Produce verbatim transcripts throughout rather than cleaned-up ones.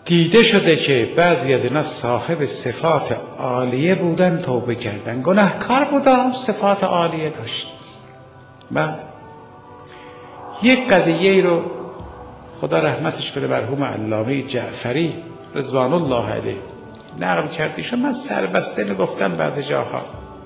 دیده شده که بعضی از اینا صاحب صفات عالیه بودن، توبه کردن، گناهکار بودن، صفات عالیه داشت. و یک قضیه رو خدا رحمتش کنه مرحوم علامه جعفری رضوان الله علیه نقل کرد. ایشون من سربسته گفتم بعضی جاها،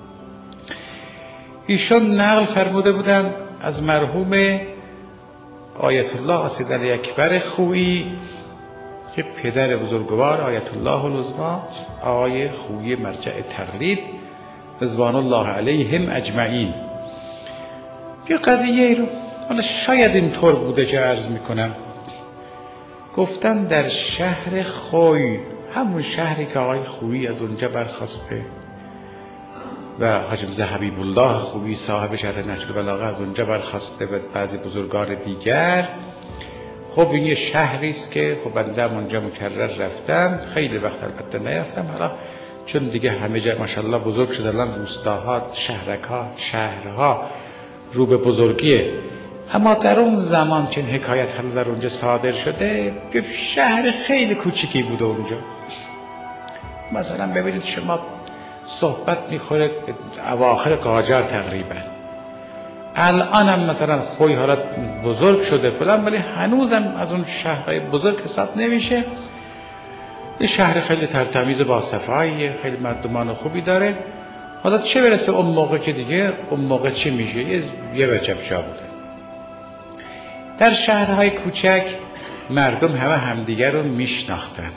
ایشون نقل فرموده بودن از مرحوم آیت الله اسدعلی اکبر خویی که پدر بزرگوار آیت الله العظمی آقای خویی مرجع تقلید رضوان الله علیهم اجمعین. یه قضیه رو حالا شاید اینطور بوده که عرض میکنم، گفتن در شهر خوی، همون شهری که آقای خویی از اونجا برخواسته و حاجی میرزا حبیب الله خویی صاحب شرح نهج البلاغه از اونجا برخواسته و بعضی بزرگان دیگر. خب این یه شهری است که خب بنده هم اونجا مکرر رفتم، خیلی وقت البته نرفتم، حالا چون دیگه همه جا ماشاءالله بزرگ شده، الان روستاها، شهرک‌ها، شهرها رو به بزرگیه. اما در اون زمان که این حکایت هم در اونجا صادر شده، یه شهر خیلی کوچیکی بوده اونجا. مثلا ببینید شما صحبت میخوره اواخر قاجار تقریبا، الان هم مثلا خوی حالت بزرگ شده فلان، ولی هنوزم از اون شهرهای بزرگ حساب نمیشه. یه شهر خیلی ترتمیز با صفاییه، خیلی مردمان خوبی داره. حالا چه برسه اون موقع که دیگه اون موقع چی میشه، یه, یه وجب جا بوده. در شهرهای کوچک مردم همه همدیگر رو میشناختن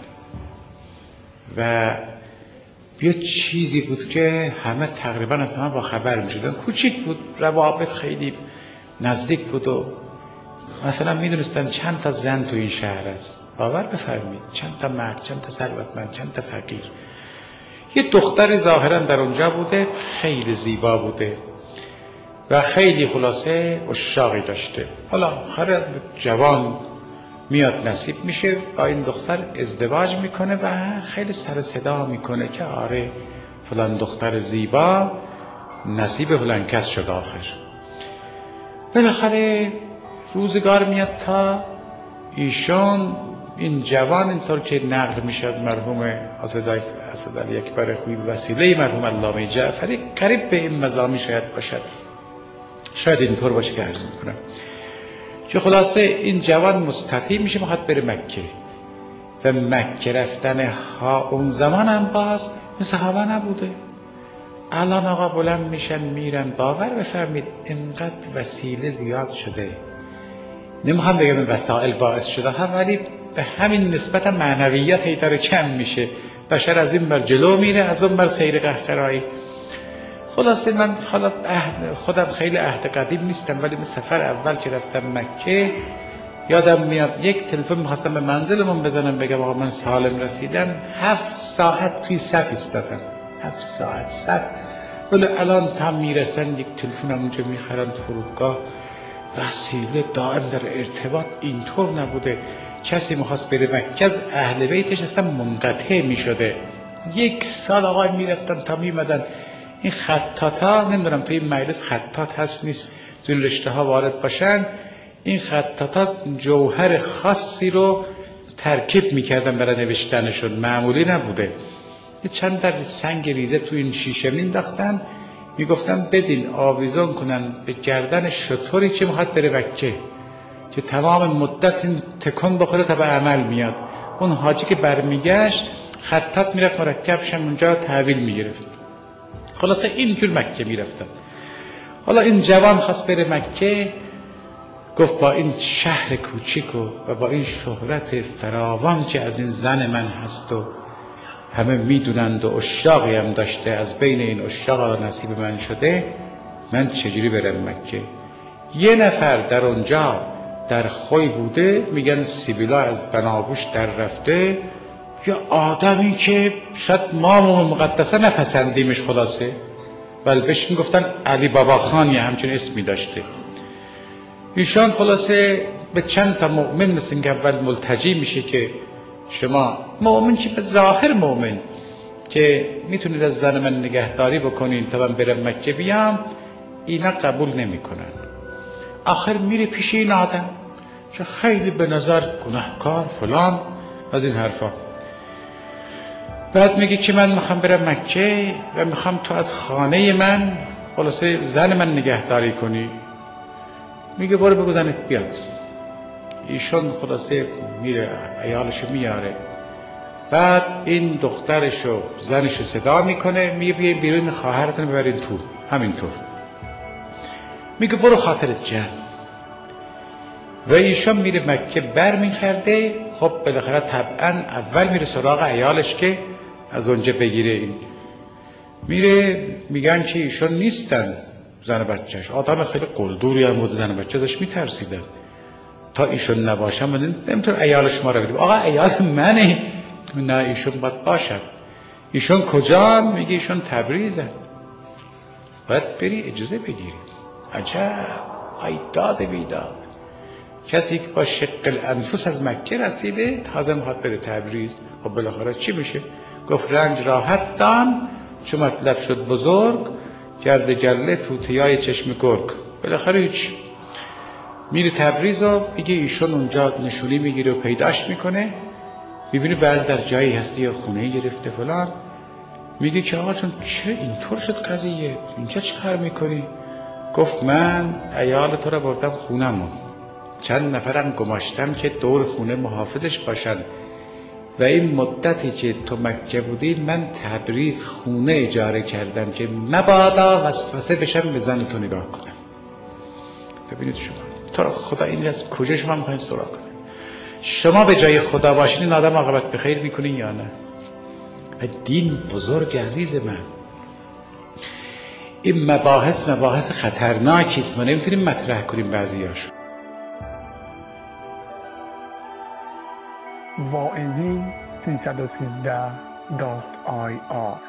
و یه چیزی بود که همه تقریبا از همه با خبر میشدن. کوچیک بود، روابط خیلی نزدیک بود و مثلا میدونستن چند تا زن تو این شهر است، باور بفرمید، چند تا مرد، چند تا ثروتمند، چند تا فقیر. یه دختر ظاهرا در اونجا بوده، خیلی زیبا بوده و خیلی خلاصه عشاقی داشته. حالا خرد جوان میاد نصیب میشه، با این دختر ازدواج میکنه و خیلی سر صدا میکنه که آره فلان دختر زیبا نصیب فلان کس شد. آخر بالاخره روزگار میاد تا ایشان این جوان اینطور که نقل میشه از مرحوم اسدعلی اکبر خویی به وسیله مرحوم علامه جعفری قریب به این مضامین شاید باشد، شاید اینطور باشه که عرض میکنم که خلاصه این جوان مستطیع میشه میخواد بره مکه و مکه رفتن ها اون زمان هم باز مثل هوا نبوده. الان آقا بلند میشن میرن، باور بفرمید اینقدر وسیله زیاد شده، نمیخوام بگم وسائل باعث شده ها، ولی به همین نسبت معنویت هی داره کم میشه. بشر از این بر جلو میره، از اون بر سیر قهقرایی. خلاصه من خودم خیلی عهد قدیم نیستم، ولی من سفر اول که رفتم مکه یادم میاد یک تلفن میخواستم به منزلمون بزنم بگم آقا من سالم رسیدم، هفت ساعت توی صف ایستادم، هفت ساعت صف. ولی الان تا میرسن یک تلفن اونجا میخرن فرودگاه. وسیله دائم در ارتباط اینطور نبوده. کسی میخواست بره مکه از اهل بیتش اصلا منقطع میشده. یک سال آقا میرفتن تا میمدن. این خطاطا، نمیدونم توی این مجلس خطاط هست نیست توی این رشته ها وارد باشن، این خطاطا جوهر خاصی رو ترکیب میکردن برای نوشتنشون، معمولی نبوده. یه چند در سنگ ریزه توی این شیشه مینداختن، میگفتن بدین آویزون کنن به گردن شطوری که میخواد بره مکه، که تمام مدت این تکون بخوره تا به عمل میاد. اون حاجی که برمیگشت خطاط میرفت مرکبش اونجا تحویل میگرفت. خلاصه اینجور مکه میرفتن. حالا این جوان خواست بره مکه، گفت با این شهر کوچیک و, و با این شهرت فراوان که از این زن من هست و همه میدونند و عشاقی هم داشته، از بین این عشاق نصیب من شده، من چجوری برم مکه؟ یه نفر در اونجا در خوی بوده، میگن سیبیلا از بناگوش در رفته، یه آدمی که شاید ما مقدسه نپسندیمش خلاصه، ولی بهش میگفتن علی بابا خان، یه همچون اسمی داشته. ایشان خلاصه به چند تا مؤمن مثل این که اول ملتجی میشه که شما مؤمن که به ظاهر مؤمن که میتونید از زن من نگهداری بکنین تا من برم مکه بیام، اینا قبول نمیکنن. آخر میره پیش این آدم که خیلی به نظر گناهکار فلان، از این حرفا. بعد میگه که من میخوام برم مکه و میخوام تو از خانه من خلاصه زن من نگهداری کنی. میگه برو بگو زنت بیاد. ایشون خلاصه میره عیالشو میاره. بعد این دخترشو زنشو صدا میکنه، میگه بیاین بیرون خواهرتون ببرین تو. همینطور میگه برو خاطرت جمع. و ایشون میره مکه بر میکرده. خب بالاخره طبعا اول میره سراغ عیالش که از اونجا بگیره. این میره میگن که ایشون نیستن زن بچهش. آدم خیلی قلدوری هم بود، زن بچه ازش میترسیدن. تا ایشون نباشن من نمیتونم عیالش ما رو بدیم. آقا عیال منه. نه ایشون باید باشد. ایشون کجا؟ میگه ایشون تبریزن. باید بری اجازه بگیری. عجب ای داد بیداد. کسی که با شق الانفس از مکه رسیده تازه میخواد بره تبریز. خب بالاخره چی میشه؟ گفت رنج راحت دان چو مطلب شد بزرگ، گرد گله توتیای چشم گرگ. بالاخره هیچ. میره تبریز و میگه ایشون اونجا نشونی میگیره و پیداش میکنه. میبینه بعد در جایی هستی یا خونه گرفته فلان. میگه که آقا چون چه اینطور شد قضیه؟ اینجا چه کار میکنی؟ گفت من عیال تو را بردم خونمون، چند نفرم گماشتم که دور خونه محافظش باشن و این مدتی که تو مکه بودی من تبریز خونه اجاره کردم که مبادا وسوسه بشم به زن تو نگاه کنم. ببینید شما تو خدا این از کجا شما میخواین سراغ کنه؟ شما به جای خدا باشین این آدم عاقبت به خیر میکنین یا نه؟ دین بزرگ عزیز من، این مباحث مباحث خطرناکی است. ما نمیتونیم مطرح کنیم بعضیاشو. واعظی سیصد و سیزده دات آی آر